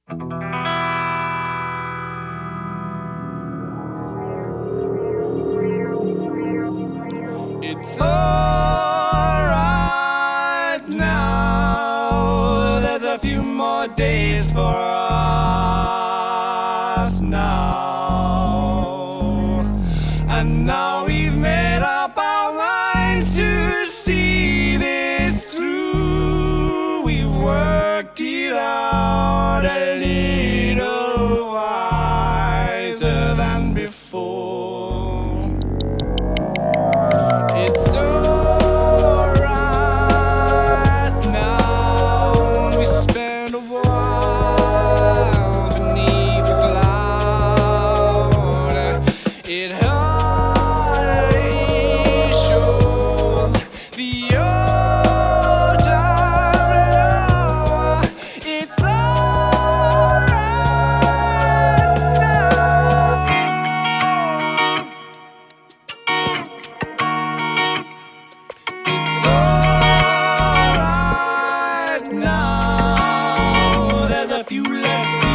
It's alright now. There's a few more days for us now. And now we've made up our minds to see this through. We've worked it out a little wiser than before. It's alright now. We spent a while beneath the cloud. It hardly shows the old time now. It's alright now. It's alright now. There's a few less